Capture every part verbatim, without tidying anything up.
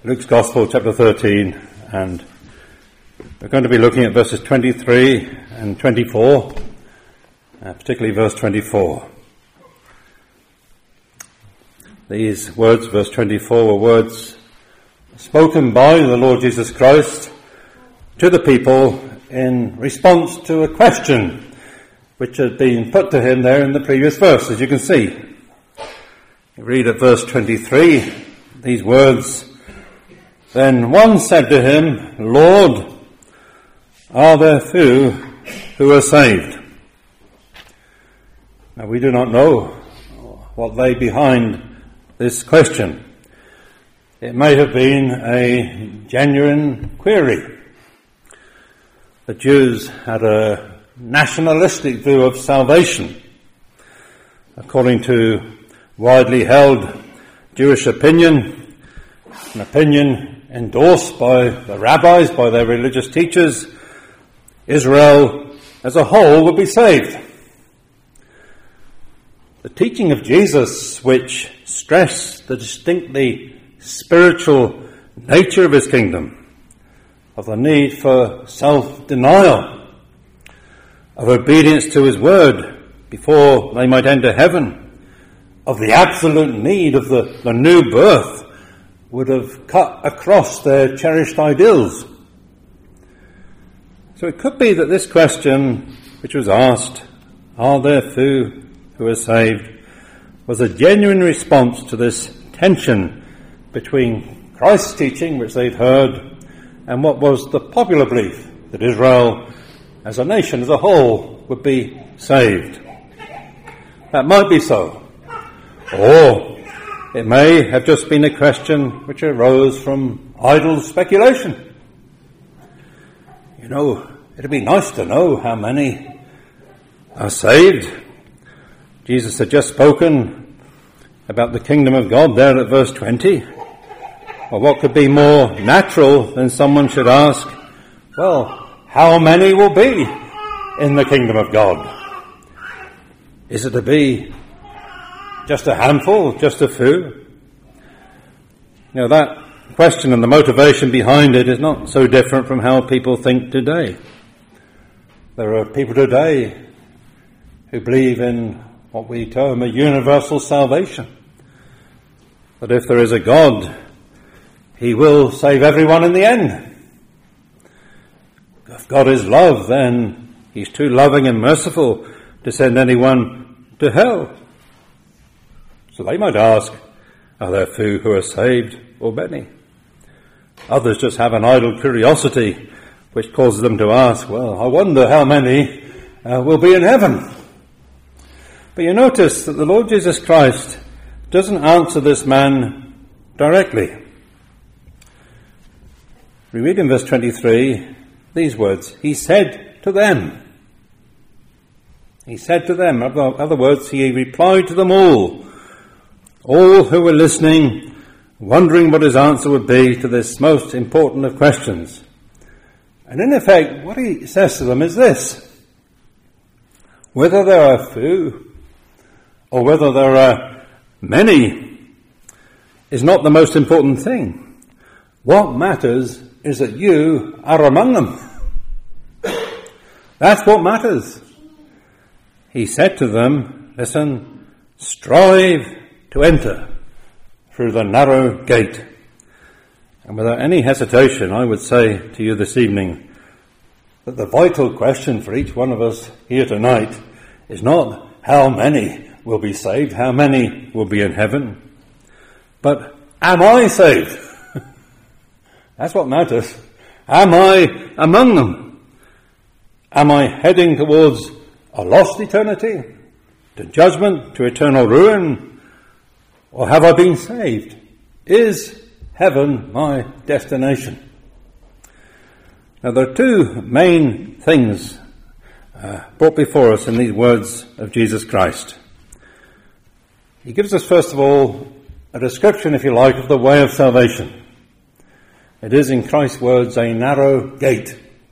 Luke's Gospel, chapter thirteen, and we're going to be looking at verses twenty-three and twenty-four, uh, particularly verse twenty-four. These words, verse twenty-four, were words spoken by the Lord Jesus Christ to the people in response to a question which had been put to him there in the previous verse, as you can see. You read at verse twenty-three these words: "Then one said to him, Lord, are there few who are saved?" Now, we do not know what lay behind this question. It may have been a genuine query. The Jews had a nationalistic view of salvation. According to widely held Jewish opinion, an opinion endorsed by the rabbis, by their religious teachers, Israel as a whole would be saved. The teaching of Jesus, which stressed the distinctly spiritual nature of his kingdom, of the need for self-denial, of obedience to his word before they might enter heaven, of the absolute need of the, the new birth, would have cut across their cherished ideals. So it could be that this question, which was asked, are there few who are saved, was a genuine response to this tension between Christ's teaching, which they'd heard, and what was the popular belief that Israel, as a nation, as a whole, would be saved. That might be so. Or it may have just been a question which arose from idle speculation. You know, it'd be nice to know how many are saved. Jesus had just spoken about the kingdom of God there at verse twenty. Well, what could be more natural than someone should ask, well, how many will be in the kingdom of God? Is it to be just a handful, just a few? You know, that question and the motivation behind it is not so different from how people think today. There are people today who believe in what we term a universal salvation. That if there is a God, he will save everyone in the end. If God is love, then he's too loving and merciful to send anyone to hell. So they might ask, are there few who are saved or many? Others just have an idle curiosity which causes them to ask, well, I wonder how many uh, will be in heaven. But you notice that the Lord Jesus Christ doesn't answer this man directly. We read in verse twenty-three these words: he said to them. He said to them. In other words, he replied to them all. All who were listening, wondering what his answer would be to this most important of questions. And in effect, what he says to them is this: whether there are few or whether there are many is not the most important thing. What matters is that you are among them. That's what matters. He said to them, listen, strive to enter through the narrow gate. And without any hesitation, I would say to you this evening that the vital question for each one of us here tonight is not how many will be saved, how many will be in heaven, but am I saved? That's what matters. Am I among them? Am I heading towards a lost eternity, to judgment, to eternal ruin? Or have I been saved? Is heaven my destination? Now, there are two main things uh, brought before us in these words of Jesus Christ. He gives us, first of all, a description, if you like, of the way of salvation. It is, in Christ's words, a narrow gate.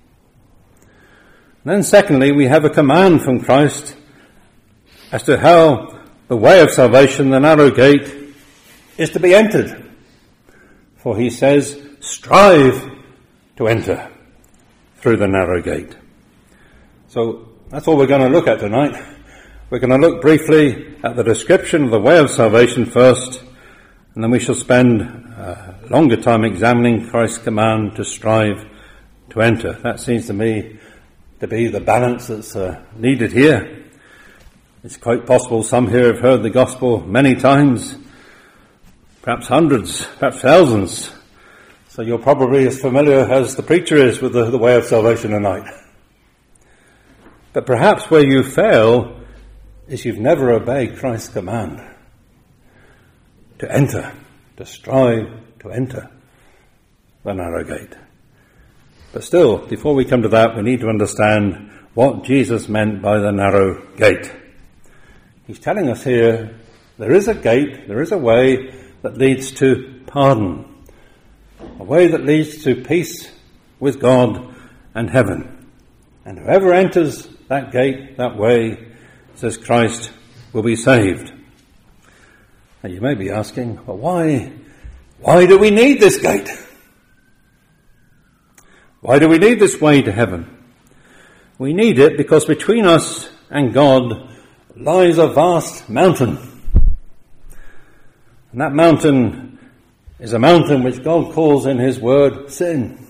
And then secondly, we have a command from Christ as to how the way of salvation, the narrow gate, is to be entered. For he says, strive to enter through the narrow gate. So that's all we're going to look at tonight. We're going to look briefly at the description of the way of salvation first, and then we shall spend a longer time examining Christ's command to strive to enter. That seems to me to be the balance that's uh, needed here. It's quite possible some here have heard the gospel many times, perhaps hundreds, perhaps thousands. So you're probably as familiar as the preacher is with the, the way of salvation tonight. But perhaps where you fail is you've never obeyed Christ's command to enter, to strive to enter the narrow gate. But still, before we come to that, we need to understand what Jesus meant by the narrow gate. He's telling us here there is a gate, there is a way that leads to pardon, a way that leads to peace with God and heaven. And whoever enters that gate, that way, says Christ, will be saved. Now you may be asking, well, why, why do we need this gate? Why do we need this way to heaven? We need it because between us and God lies a vast mountain. And that mountain is a mountain which God calls in his word sin.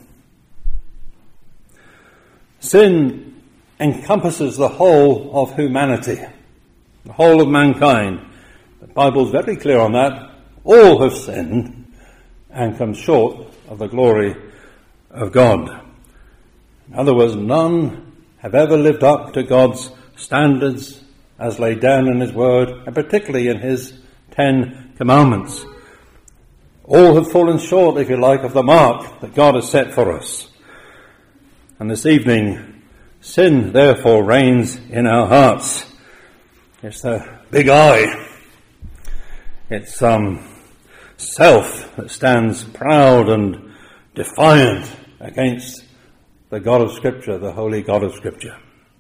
Sin encompasses the whole of humanity, the whole of mankind. The Bible's very clear on that. All have sinned and come short of the glory of God. In other words, none have ever lived up to God's standards as laid down in his word, and particularly in his Ten Commandments. All have fallen short, if you like, of the mark that God has set for us. And this evening, sin therefore reigns in our hearts. It's the big I. It's um, self that stands proud and defiant against the God of Scripture, the holy God of Scripture.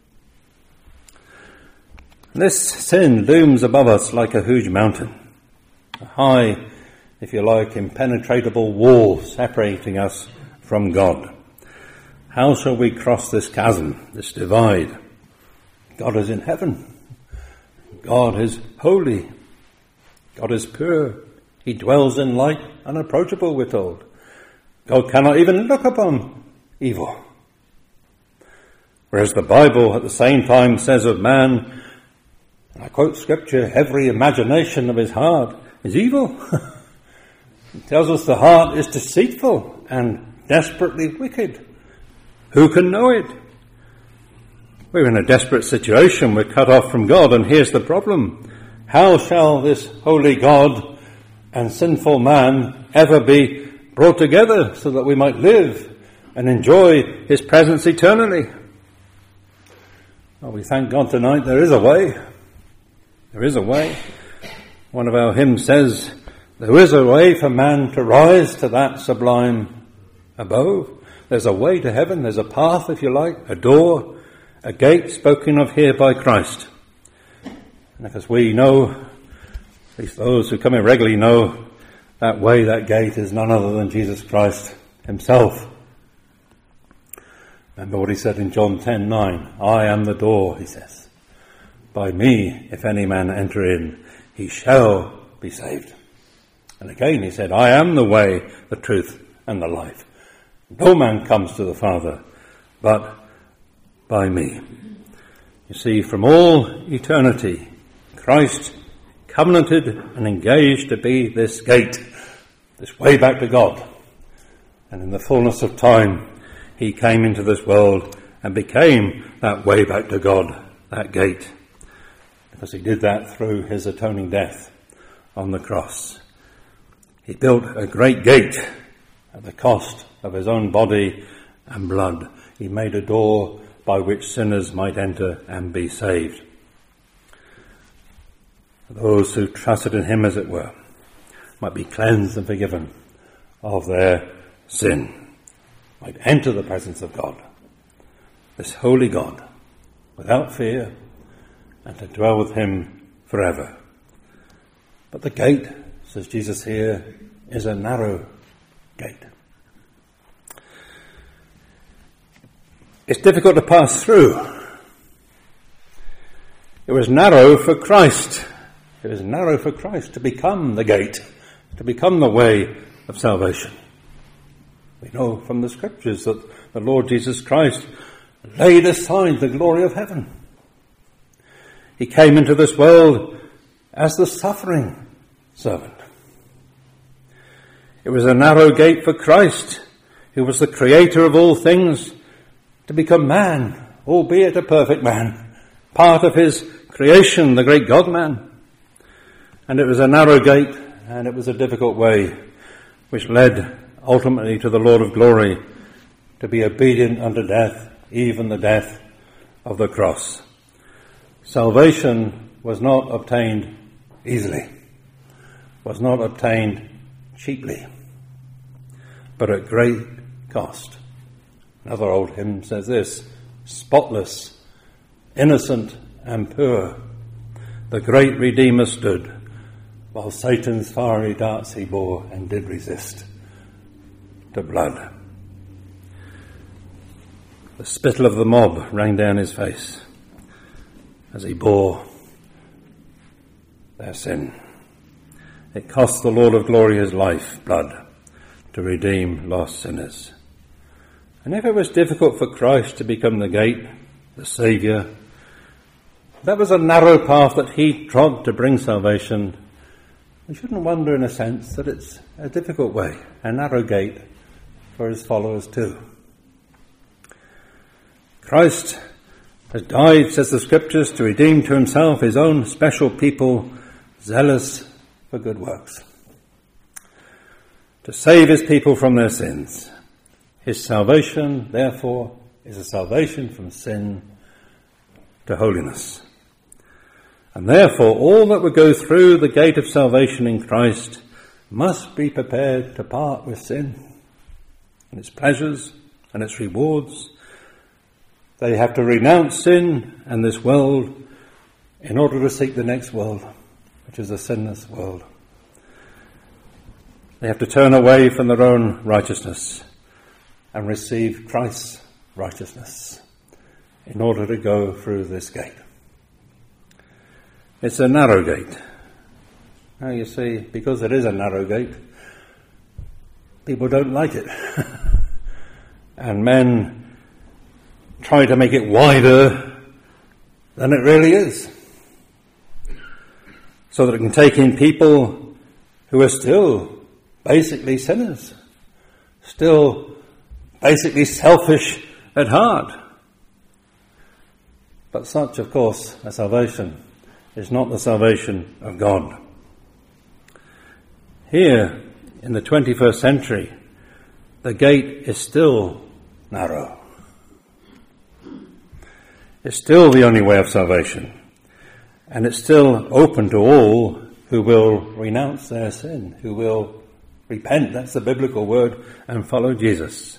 This sin looms above us like a huge mountain, a high, if you like, impenetrable wall separating us from God. How shall we cross this chasm, this divide? God is in heaven. God is holy. God is pure. He dwells in light, unapproachable, we're told. God cannot even look upon evil. Whereas the Bible at the same time says of man, and I quote Scripture, every imagination of his heart is evil. It tells us the heart is deceitful and desperately wicked. Who can know it? We're in a desperate situation. We're cut off from God, and here's the problem. How shall this holy God and sinful man ever be brought together so that we might live and enjoy his presence eternally? Well, we thank God tonight there is a way. There is a way. One of our hymns says, there is a way for man to rise to that sublime abode. There's a way to heaven. There's a path, if you like, a door, a gate spoken of here by Christ. And as we know, at least those who come in regularly know, that way, that gate is none other than Jesus Christ himself. Remember what he said in John ten nine. I am the door, he says. By me, if any man enter in, he shall be saved. And again he said, I am the way, the truth, and the life. No man comes to the Father but by me. You see, from all eternity, Christ covenanted and engaged to be this gate, this way back to God. And in the fullness of time, he came into this world and became that way back to God, that gate. Because he did that through his atoning death on the cross. He built a great gate at the cost of his own body and blood. He made a door by which sinners might enter and be saved. Those who trusted in him, as it were, might be cleansed and forgiven of their sin, might enter the presence of God, this holy God, without fear, and to dwell with him forever. But the gate, says Jesus here, is a narrow gate. It's difficult to pass through. It was narrow for Christ. It was narrow for Christ to become the gate, to become the way of salvation. We know from the scriptures that the Lord Jesus Christ laid aside the glory of heaven. He came into this world as the suffering servant. It was a narrow gate for Christ, who was the creator of all things, to become man, albeit a perfect man, part of his creation, the great God-man. And it was a narrow gate, and it was a difficult way, which led ultimately to the Lord of glory to be obedient unto death, even the death of the cross. Salvation was not obtained easily, was not obtained cheaply, but at great cost. Another old hymn says this: spotless, innocent and pure, the great Redeemer stood, while Satan's fiery darts he bore and did resist to blood. The spittle of the mob rang down his face as he bore their sin. It cost the Lord of glory his life blood to redeem lost sinners. And if it was difficult for Christ to become the gate, the Saviour, that was a narrow path that he trod to bring salvation, we shouldn't wonder in a sense that it's a difficult way, a narrow gate for his followers too. Christ has died, says the scriptures, to redeem to himself his own special people, zealous for good works, to save his people from their sins. His salvation, therefore, is a salvation from sin to holiness. And therefore, all that would go through the gate of salvation in Christ must be prepared to part with sin and its pleasures and its rewards. They have to renounce sin and this world in order to seek the next world, which is a sinless world. They have to turn away from their own righteousness and receive Christ's righteousness in order to go through this gate. It's a narrow gate. Now you see, because it is a narrow gate, people don't like it. And men try to make it wider than it really is, so that it can take in people who are still basically sinners, still basically selfish at heart. But such, of course, a salvation is not the salvation of God. Here, in the twenty-first century, the gate is still narrow. It's still the only way of salvation. And it's still open to all who will renounce their sin, who will repent, that's the biblical word, and follow Jesus.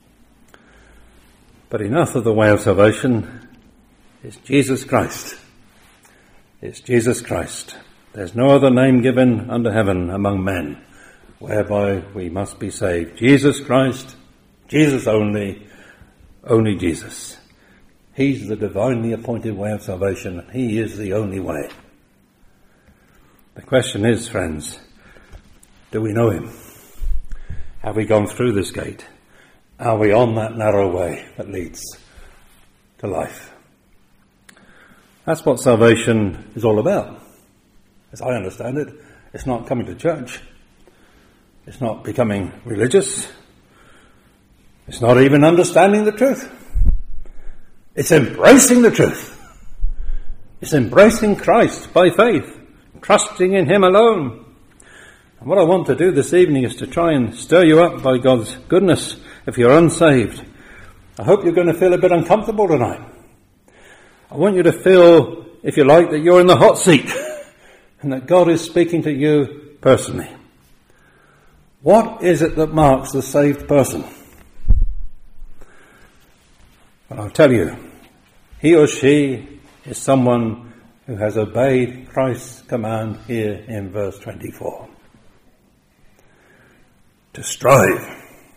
But enough of the way of salvation. It's Jesus Christ. It's Jesus Christ. There's no other name given under heaven among men whereby we must be saved. Jesus Christ, Jesus only, only Jesus. He's the divinely appointed way of salvation. He is the only way. The question is, friends, do we know him? Have we gone through this gate? Are we on that narrow way that leads to life? That's what salvation is all about. As I understand it, it's not coming to church. It's not becoming religious. It's not even understanding the truth. It's embracing the truth. It's embracing Christ by faith, trusting in him alone. And what I want to do this evening is to try and stir you up by God's goodness if you're unsaved. I hope you're going to feel a bit uncomfortable tonight. I want you to feel, if you like, that you're in the hot seat and that God is speaking to you personally. What is it that marks the saved person? Well, I'll tell you, he or she is someone who has obeyed Christ's command here in verse twenty-four. to strive.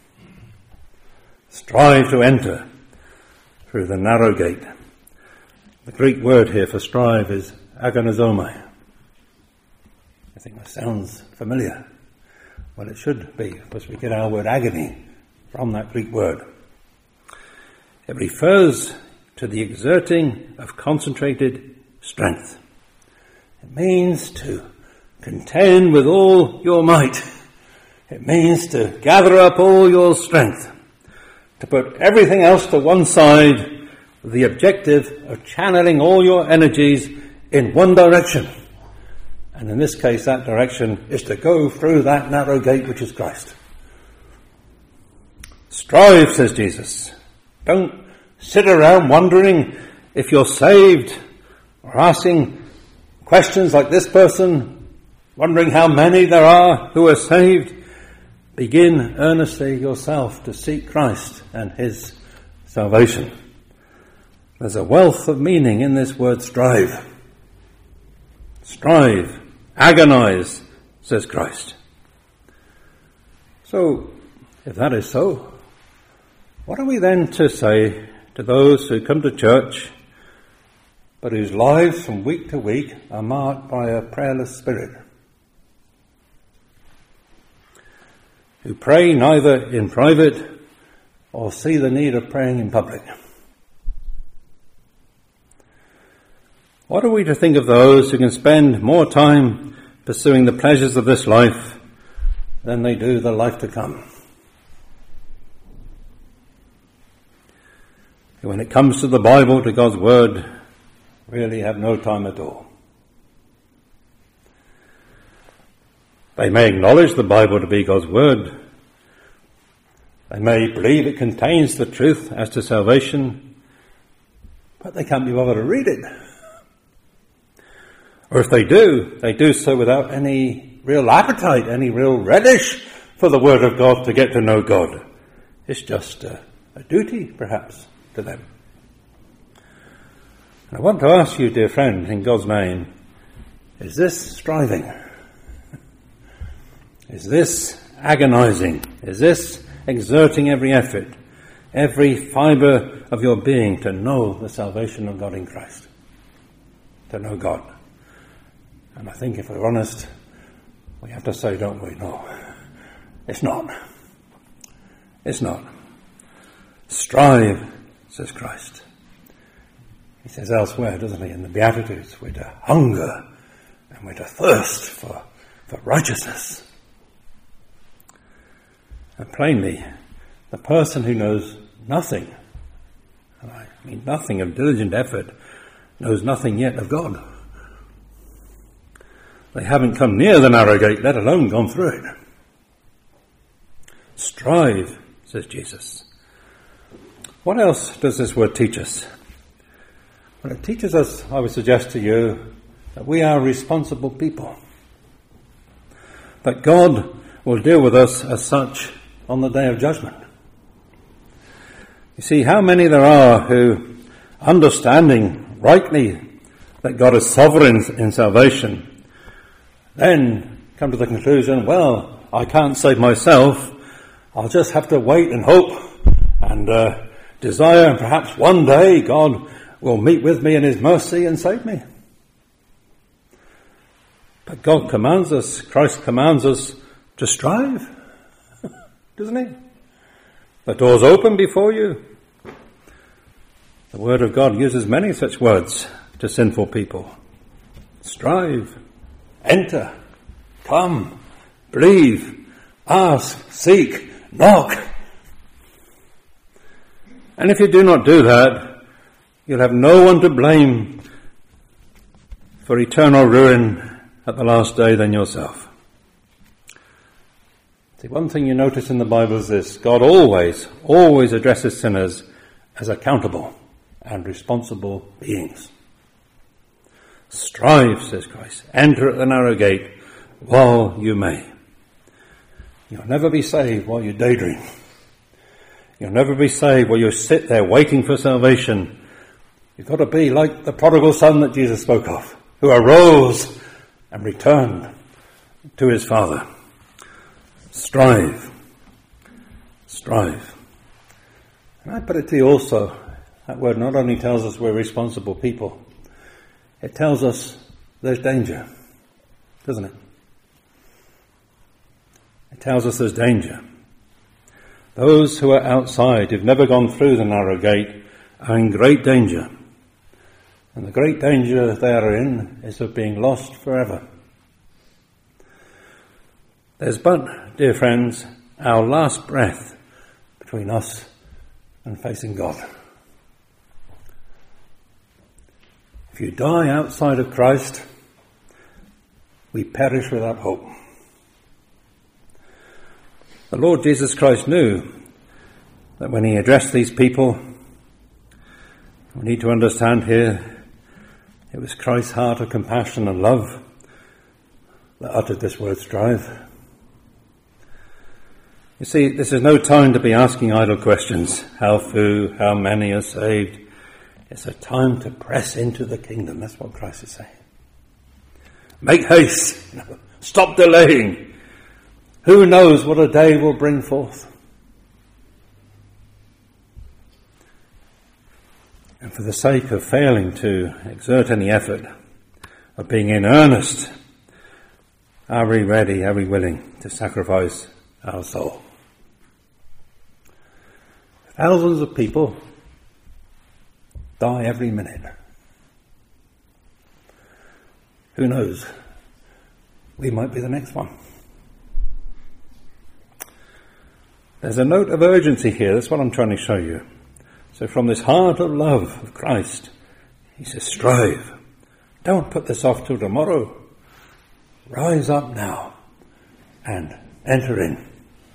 Strive to enter through the narrow gate. The Greek word here for strive is agonizomai. I think that sounds familiar. Well, it should be, because we get our word agony from that Greek word. It refers to the exerting of concentrated strength. It means to contend with all your might. It means to gather up all your strength, to put everything else to one side with the objective of channeling all your energies in one direction. And in this case, that direction is to go through that narrow gate which is Christ. Strive, says Jesus. Don't sit around wondering if you're saved, or asking questions like this person, wondering how many there are who are saved. Begin earnestly yourself to seek Christ and his salvation. There's a wealth of meaning in this word strive. Strive, agonize, says Christ. So, if that is so, what are we then to say to those who come to church, but whose lives from week to week are marked by a prayerless spirit? Who pray neither in private or see the need of praying in public. What are we to think of those who can spend more time pursuing the pleasures of this life than they do the life to come? Who, when it comes to the Bible, to God's Word, really have no time at all. They may acknowledge the Bible to be God's Word. They may believe it contains the truth as to salvation, but they can't be bothered to read it. Or if they do, they do so without any real appetite, any real relish for the Word of God to get to know God. It's just a, a duty, perhaps, to them. And I want to ask you, dear friend, in God's name, is this striving? Is this agonizing? Is this exerting every effort, every fibre of your being to know the salvation of God in Christ? To know God. And I think if we're honest, we have to say, don't we? No, it's not. It's not. Strive, says Christ. He says elsewhere, doesn't he, in the Beatitudes, we're to hunger and we're to thirst for, for righteousness. And plainly, the person who knows nothing, and I mean nothing of diligent effort, knows nothing yet of God. They haven't come near the narrow gate, let alone gone through it. Strive, says Jesus. What else does this word teach us? Well, it teaches us, I would suggest to you, that we are responsible people. That God will deal with us as such on the day of judgment. You see, how many there are who, understanding rightly that God is sovereign in salvation, then come to the conclusion, well, I can't save myself, I'll just have to wait and hope and uh, desire, and perhaps one day God will meet with me in his mercy and save me. But God commands us, Christ commands us to strive, doesn't he? The door's open before you. The Word of God uses many such words to sinful people. Strive, enter, come, believe, ask, seek, knock. And if you do not do that, you'll have no one to blame for eternal ruin at the last day than yourself. See, one thing you notice in the Bible is this: God always, always addresses sinners as accountable and responsible beings. Strive, says Christ, enter at the narrow gate while you may. You'll never be saved while you daydream. You'll never be saved while you sit there waiting for salvation. You've got to be like the prodigal son that Jesus spoke of, who arose and returned to his father. Strive. strive. And I put it to you also, that word not only tells us we're responsible people, it tells us there's danger, doesn't it? It tells us there's danger. Those who are outside, who've never gone through the narrow gate, are in great danger. And the great danger they are in is of being lost forever. There's but, dear friends, our last breath between us and facing God. If you die outside of Christ, we perish without hope. The Lord Jesus Christ knew that when he addressed these people, we need to understand here, it was Christ's heart of compassion and love that uttered this word, strive. You see, this is no time to be asking idle questions. How few, how many are saved? It's a time to press into the kingdom. That's what Christ is saying. Make haste. Stop delaying. Who knows what a day will bring forth? And for the sake of failing to exert any effort, of being in earnest, are we ready, are we willing to sacrifice our soul? Thousands of people die every minute. Who knows? We might be the next one. There's a note of urgency here. That's what I'm trying to show you. So from this heart of love of Christ, he says, strive. Don't put this off till tomorrow. Rise up now and enter in.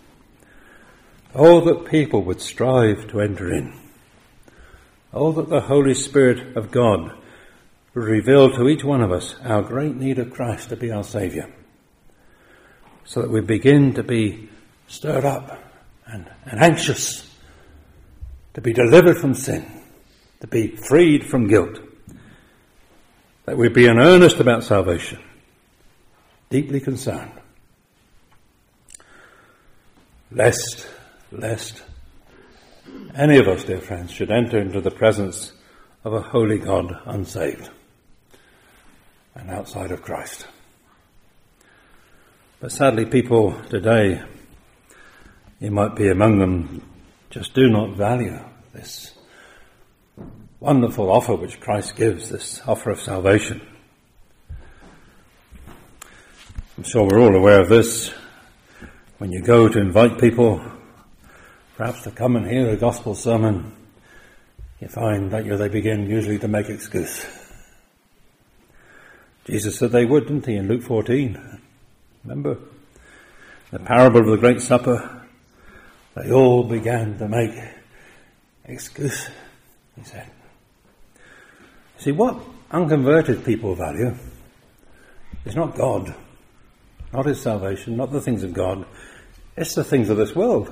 Oh, that people would strive to enter in. Oh, that the Holy Spirit of God would reveal to each one of us our great need of Christ to be our Saviour, so that we begin to be stirred up and, and anxious to be delivered from sin, to be freed from guilt, that we be in earnest about salvation, deeply concerned, lest, lest any of us, dear friends, should enter into the presence of a holy God unsaved and outside of Christ. But sadly, people today, you might be among them, just do not value this wonderful offer which Christ gives, this offer of salvation. I'm sure we're all aware of this. When you go to invite people, perhaps to come and hear a gospel sermon, you find that they begin usually to make excuse. Jesus said they would, didn't he, in Luke fourteen? Remember? The parable of the Great Supper, they all began to make excuse, he said. See, what unconverted people value is not God, not his salvation, not the things of God. It's the things of this world.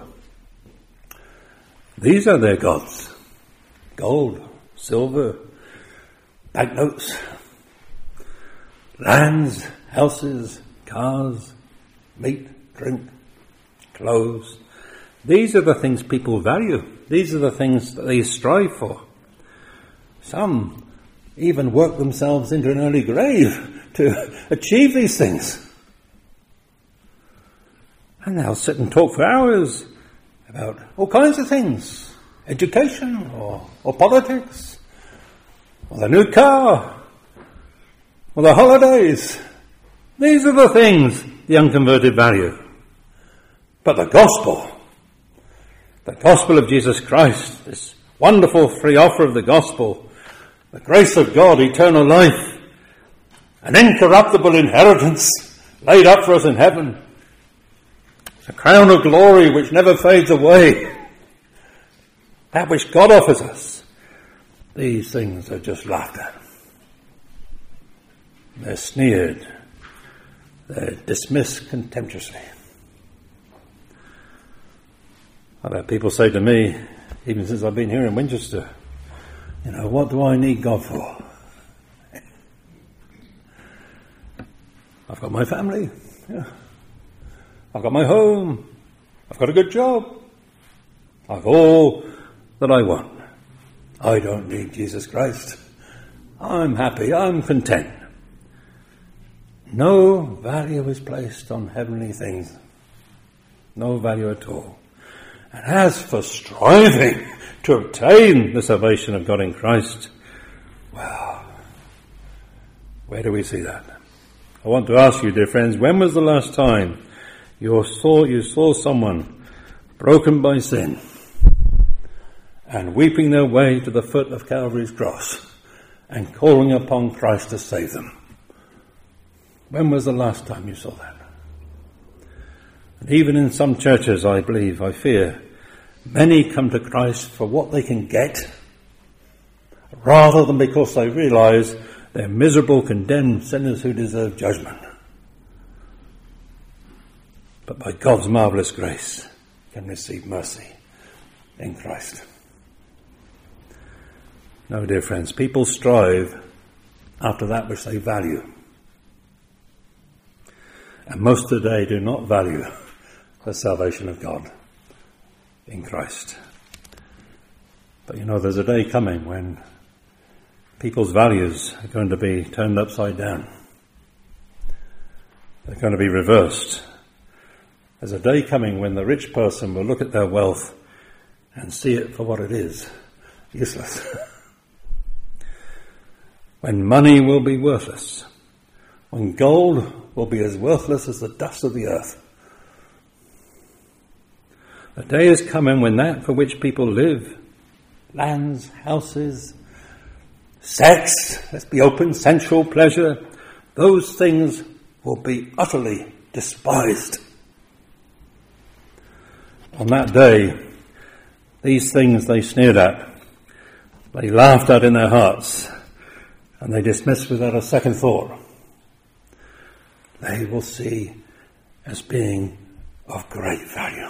These are their gods. Gold, silver, banknotes, lands, houses, cars, meat, drink, clothes. These are the things people value. These are the things that they strive for. Some even work themselves into an early grave to achieve these things. And they'll sit and talk for hours about all kinds of things. Education or, or politics, or the new car, or the holidays. These are the things the unconverted value. But the gospel, the gospel of Jesus Christ, this wonderful free offer of the gospel, the grace of God, eternal life, an incorruptible inheritance laid up for us in heaven, a crown of glory which never fades away, that which God offers us, these things are just laughed at. They're sneered. They're dismissed contemptuously. I've had people say to me, even since I've been here in Winchester, you know, what do I need God for? I've got my family. Yeah. I've got my home. I've got a good job. I've all that I want. I don't need Jesus Christ. I'm happy, I'm content. No value is placed on heavenly things. No value at all. And as for striving to obtain the salvation of God in Christ, well, where do we see that? I want to ask you, dear friends, when was the last time you saw, you saw someone broken by sin and weeping their way to the foot of Calvary's cross and calling upon Christ to save them? When was the last time you saw that? And even in some churches, I believe, I fear, many come to Christ for what they can get, rather than because they realize they're miserable, condemned sinners who deserve judgment. But by God's marvelous grace, can receive mercy in Christ. No, dear friends, people strive after that which they value. And most today do not value the salvation of God in Christ. But you know, there's a day coming when people's values are going to be turned upside down. They're going to be reversed. There's a day coming when the rich person will look at their wealth and see it for what it is, useless. When money will be worthless. When gold will be as worthless as the dust of the earth. The day is coming when that for which people live, lands, houses, sex, let's be open, sensual pleasure, those things will be utterly despised. On that day, these things they sneered at, they laughed at in their hearts, and they dismissed without a second thought, they will see as being of great value.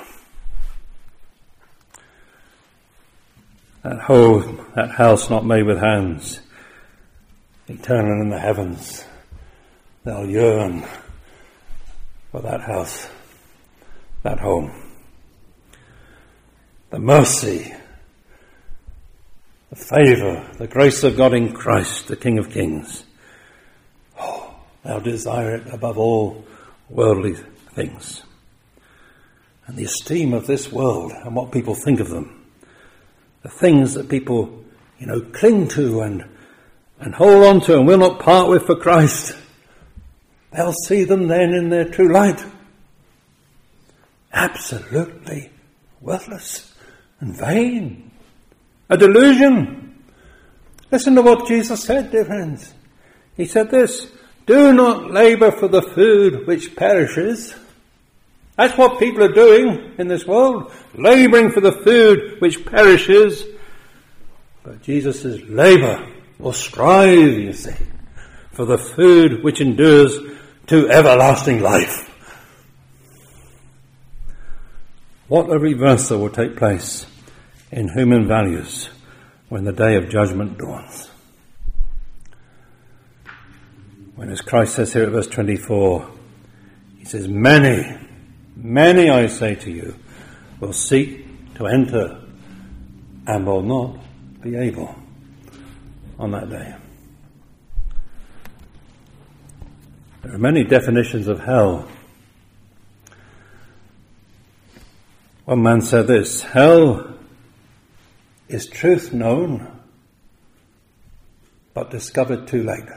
That home, that house not made with hands, eternal in the heavens, they'll yearn for that house, that home. The mercy, the favour, the grace of God in Christ, the King of Kings. Oh, they'll desire it above all worldly things. And the esteem of this world and what people think of them. The things that people, you know, cling to and, and hold on to and will not part with for Christ. They'll see them then in their true light. Absolutely worthless and vain. A delusion. Listen to what Jesus said, dear friends. He said this, do not labour for the food which perishes. That's what people are doing in this world, labouring for the food which perishes. But Jesus says, labour or strive, you see, for the food which endures to everlasting life. What a reversal will take place in human values when the day of judgment dawns. When, as Christ says here at verse twenty-four, he says, many, many, I say to you, will seek to enter and will not be able on that day. There are many definitions of hell. One man said this, hell is truth known, but discovered too late.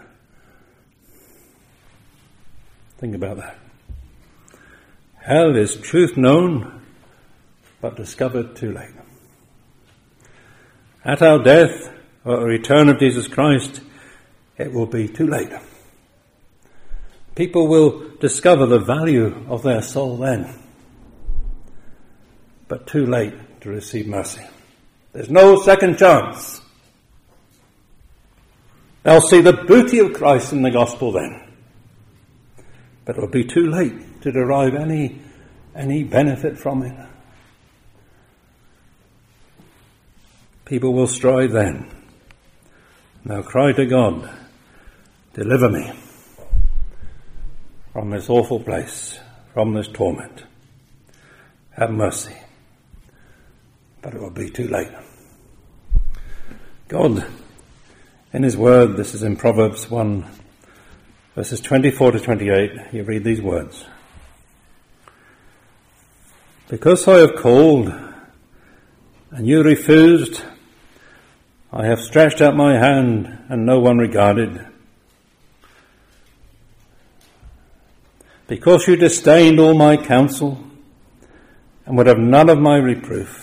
Think about that. Hell is truth known, but discovered too late. At our death, or the return of Jesus Christ, it will be too late. People will discover the value of their soul then, but too late to receive mercy. There's no second chance. They'll see the beauty of Christ in the gospel then, but it will be too late to derive any any benefit from it. People will strive then. Now cry to God, deliver me from this awful place, from this torment. Have mercy. but it will be too late. God, in his word, this is in Proverbs one, verses twenty-four to twenty-eight, you read these words. Because I have called, and you refused, I have stretched out my hand, and no one regarded. Because you disdained all my counsel, and would have none of my reproof,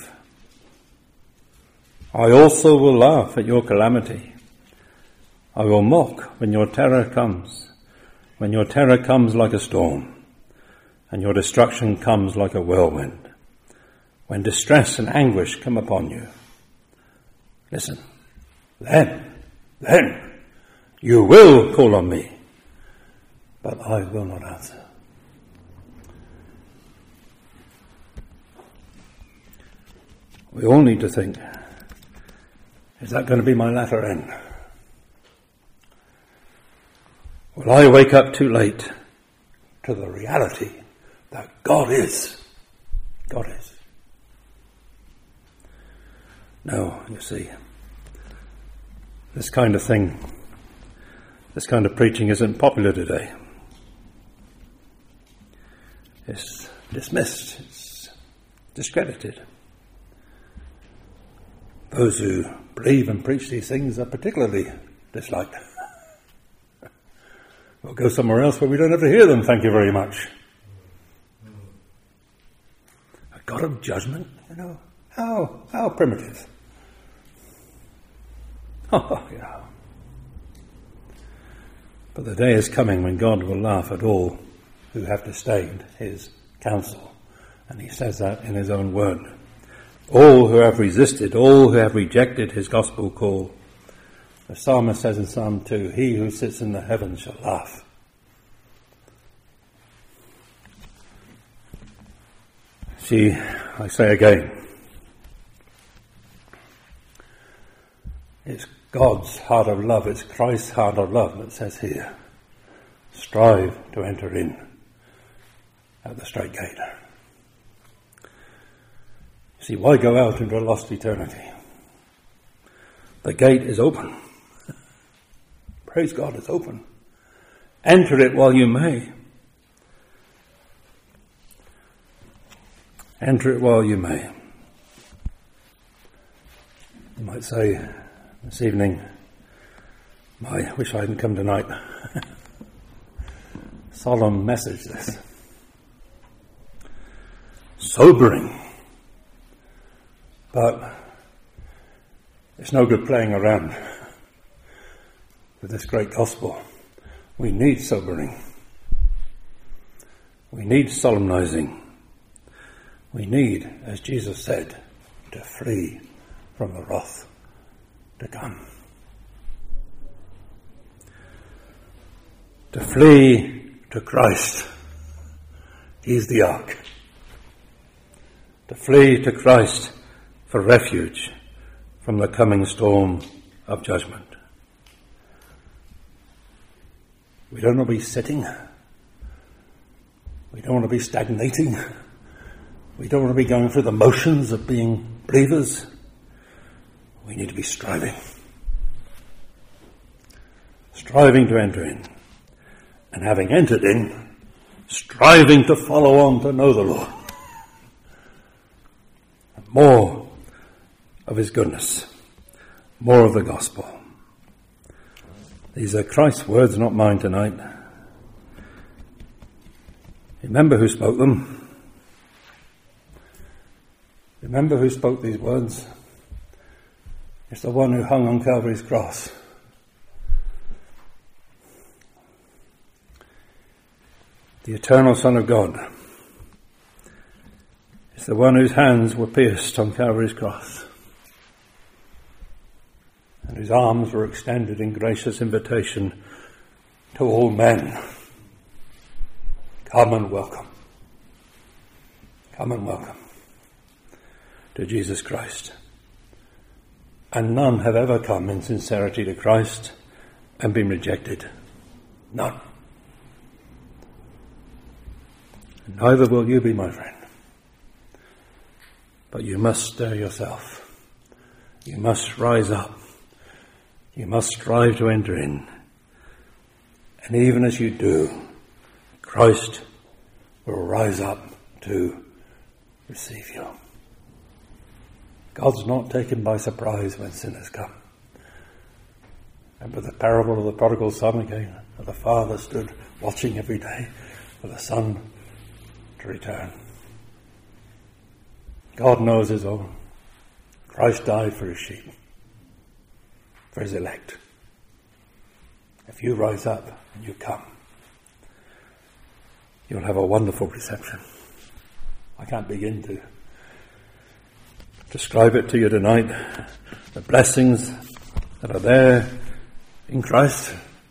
I also will laugh at your calamity. I will mock when your terror comes, when your terror comes like a storm, and your destruction comes like a whirlwind, when distress and anguish come upon you. Listen, then, then, you will call on me, but I will not answer. We all need to think, is that going to be my latter end? Will I wake up too late to the reality that God is? God is. No, you see, this kind of thing, this kind of preaching isn't popular today. It's dismissed, it's discredited. Those who believe and preach these things are particularly disliked. We'll go somewhere else where we don't have to hear them, thank you very much. A God of judgment, you know, how, how primitive. Oh, yeah. But the day is coming when God will laugh at all who have disdained his counsel. And he says that in his own word. All who have resisted, all who have rejected his gospel call. The psalmist says in Psalm two, he who sits in the heavens shall laugh. See, I say again, it's God's heart of love, it's Christ's heart of love that says here, strive to enter in at the straight gate. See, why go out into a lost eternity? The gate is open. Praise God, it's open. Enter it while you may. Enter it while you may. You might say this evening, I wish I hadn't come tonight. Solemn message this. Sobering. But it's no good playing around with this great gospel. We need sobering. We need solemnizing. We need, as Jesus said, to flee from the wrath to come. To flee to Christ. He's the ark. To flee to Christ for refuge from the coming storm of judgment. We don't want to be sitting. We don't want to be stagnating. We don't want to be going through the motions of being believers. We need to be striving. Striving to enter in. And having entered in, striving to follow on to know the Lord. More of his goodness. More of the gospel. These are Christ's words, not mine tonight. Remember who spoke them. Remember who spoke these words. It's the one who hung on Calvary's cross. The eternal Son of God. It's the one whose hands were pierced on Calvary's cross. And whose arms were extended in gracious invitation to all men. Come and welcome. Come and welcome to Jesus Christ. And none have ever come in sincerity to Christ and been rejected. None. And neither will you be, my friend. But you must stir yourself. You must rise up. You must strive to enter in. And even as you do, Christ will rise up to receive you. God's not taken by surprise when sinners come. And with the parable of the prodigal son again, the father stood watching every day for the son to return. God knows his own. Christ died for his sheep, for his elect. If you rise up and you come, you'll have a wonderful reception. I can't begin to describe it to you tonight. The blessings that are there in Christ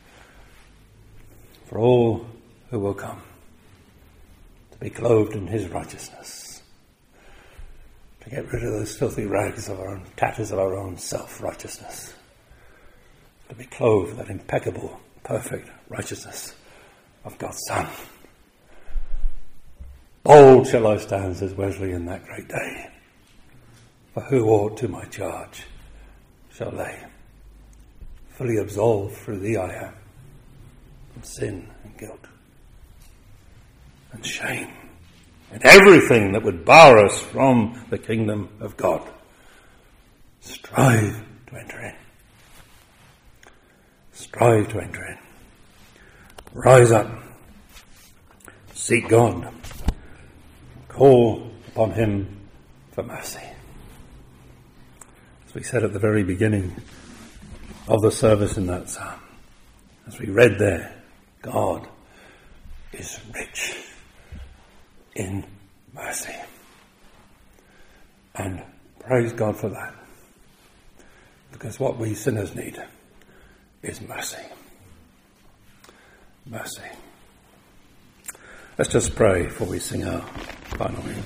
for all who will come to be clothed in his righteousness, to get rid of those filthy rags of our own, tatters of our own self-righteousness, to be clothed with that impeccable, perfect righteousness of God's Son. Bold shall I stand, says Wesley, in that great day. For who aught to my charge shall lay? Fully absolved through thee I am, from sin and guilt and shame and everything that would bar us from the kingdom of God. Strive to enter in. Strive to enter in. Rise up. Seek God. Call upon him for mercy. As we said at the very beginning of the service in that psalm, as we read there, God is rich in mercy. And praise God for that. Because what we sinners need is mercy. Mercy. Let's just pray before we sing our final hymn.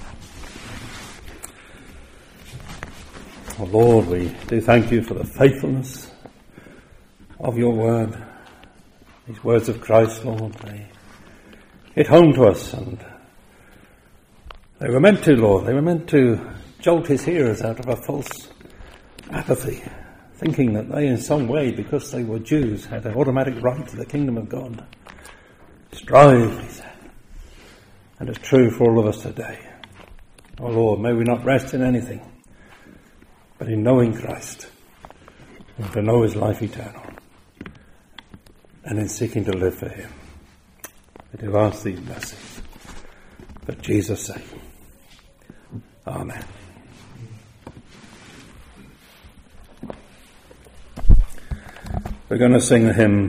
Oh Lord, we do thank you for the faithfulness of your word. These words of Christ, Lord, they hit home to us, and they were meant to, Lord, they were meant to jolt his hearers out of a false apathy, thinking that they in some way, because they were Jews, had an automatic right to the kingdom of God. Strive, he said. And it's true for all of us today. Oh Lord, may we not rest in anything, but in knowing Christ, and to know his life eternal, and in seeking to live for him. I do ask these blessings for Jesus' sake. Amen. We're going to sing the hymn